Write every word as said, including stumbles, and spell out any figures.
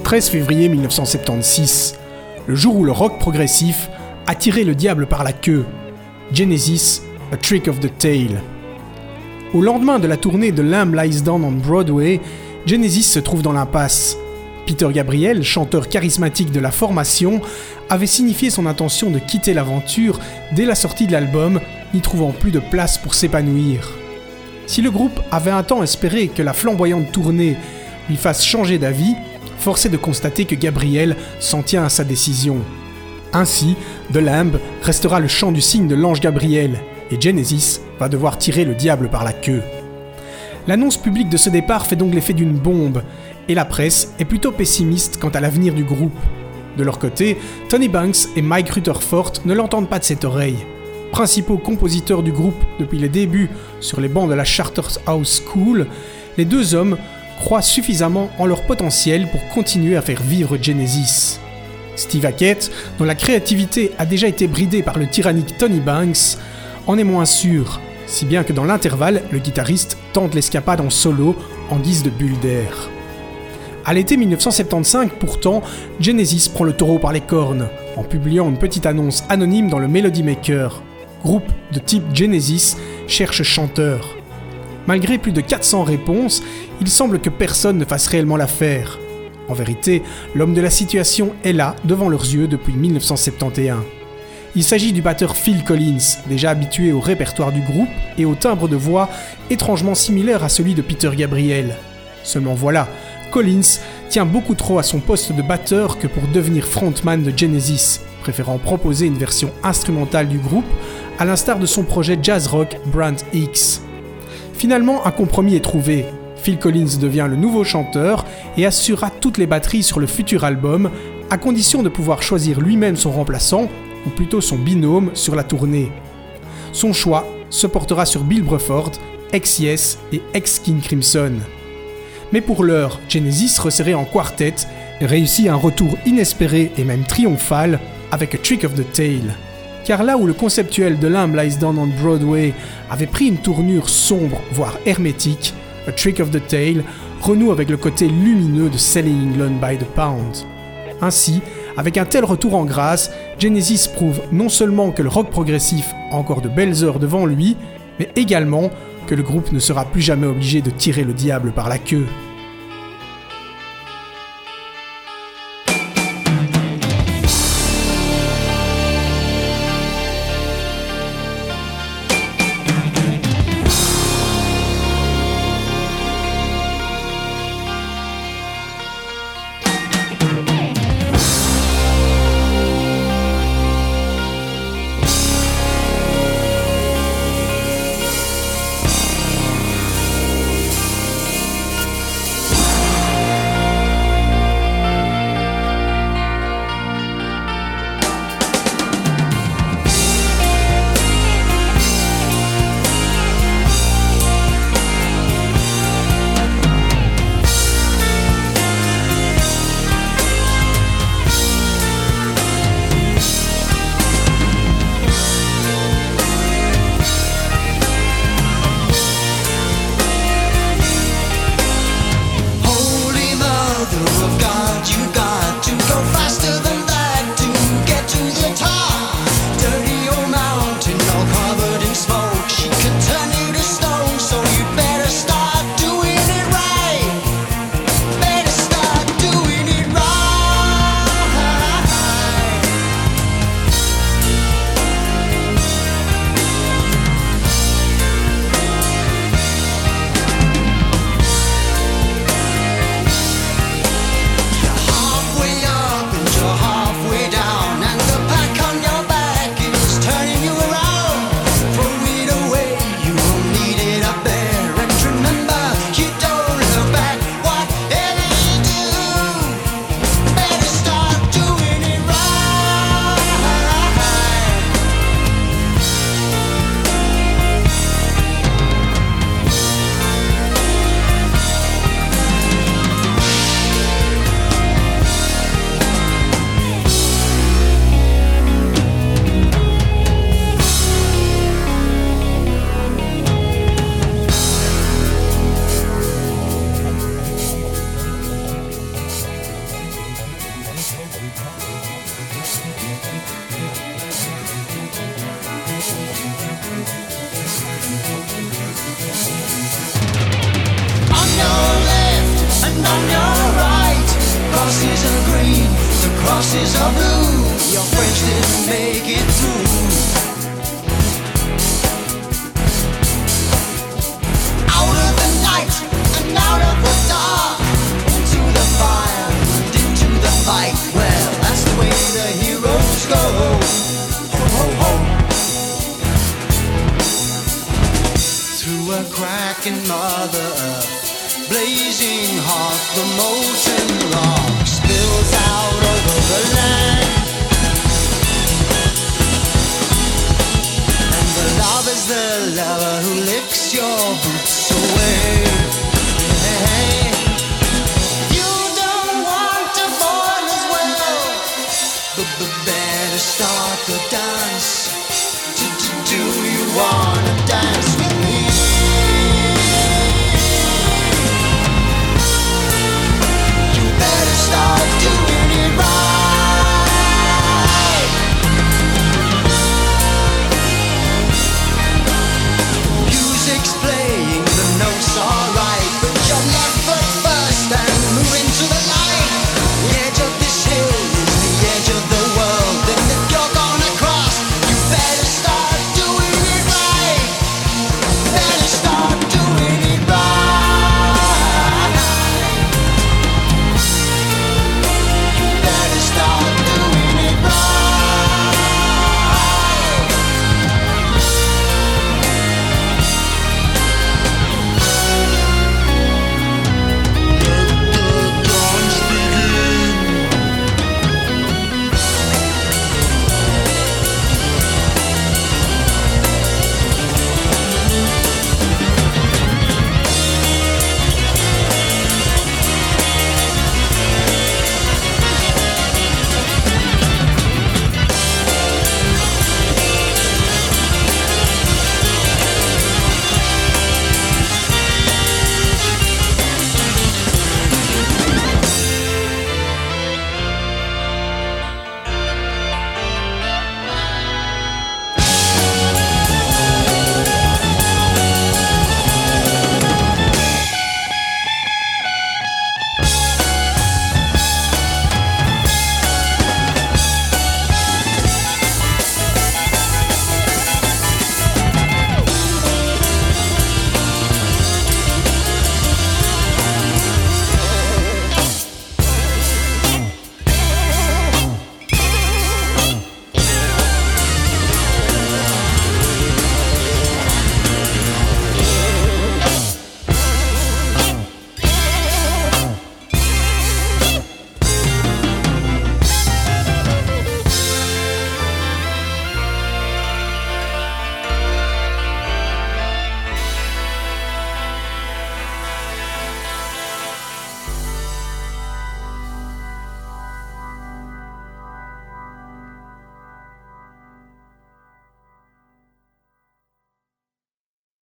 treize février mille neuf cent soixante-seize, le jour où le rock progressif a tiré le diable par la queue. Genesis, A Trick of the Tail. Au lendemain de la tournée de Lamb Lies Down on Broadway, Genesis se trouve dans l'impasse. Peter Gabriel, chanteur charismatique de la formation, avait signifié son intention de quitter l'aventure dès la sortie de l'album, n'y trouvant plus de place pour s'épanouir. Si le groupe avait un temps espéré que la flamboyante tournée lui fasse changer d'avis, force est de constater que Gabriel s'en tient à sa décision. Ainsi, The Lamb restera le chant du cygne de l'ange Gabriel, et Genesis va devoir tirer le diable par la queue. L'annonce publique de ce départ fait donc l'effet d'une bombe, et la presse est plutôt pessimiste quant à l'avenir du groupe. De leur côté, Tony Banks et Mike Rutherford ne l'entendent pas de cette oreille. Principaux compositeurs du groupe depuis les débuts sur les bancs de la Charterhouse School, les deux hommes croient suffisamment en leur potentiel pour continuer à faire vivre Genesis. Steve Hackett, dont la créativité a déjà été bridée par le tyrannique Tony Banks, en est moins sûr, si bien que dans l'intervalle, le guitariste tente l'escapade en solo en guise de bulle d'air. À l'été mille neuf cent soixante-quinze, pourtant, Genesis prend le taureau par les cornes, en publiant une petite annonce anonyme dans le Melody Maker. Groupe de type Genesis cherche chanteur. Malgré plus de quatre cents réponses, il semble que personne ne fasse réellement l'affaire. En vérité, l'homme de la situation est là, devant leurs yeux, depuis mille neuf cent soixante et onze. Il s'agit du batteur Phil Collins, déjà habitué au répertoire du groupe et au timbre de voix étrangement similaire à celui de Peter Gabriel. Seulement voilà, Collins tient beaucoup trop à son poste de batteur que pour devenir frontman de Genesis, préférant proposer une version instrumentale du groupe, à l'instar de son projet jazz rock Brand X. Finalement, un compromis est trouvé. Phil Collins devient le nouveau chanteur et assurera toutes les batteries sur le futur album, à condition de pouvoir choisir lui-même son remplaçant, ou plutôt son binôme, sur la tournée. Son choix se portera sur Bill Bruford, ex-Yes et ex-King Crimson. Mais pour l'heure, Genesis, resserré en quartet, réussit un retour inespéré et même triomphal avec A Trick of the Tail. Car là où le conceptuel de Lamb Lies Down on Broadway avait pris une tournure sombre, voire hermétique, A Trick of the Tail renoue avec le côté lumineux de Selling England by the Pound. Ainsi, avec un tel retour en grâce, Genesis prouve non seulement que le rock progressif a encore de belles heures devant lui, mais également que le groupe ne sera plus jamais obligé de tirer le diable par la queue. crosses are blue. Your friends didn't make it through. Out of the night and out of the dark, into the fire and into the fight. Well, that's the way the heroes go. Ho, ho, ho. Through a crack in Mother Earth, blazing hot, the molten rock spills out over the land. And the love is the lover who licks your boots away. Hey, hey.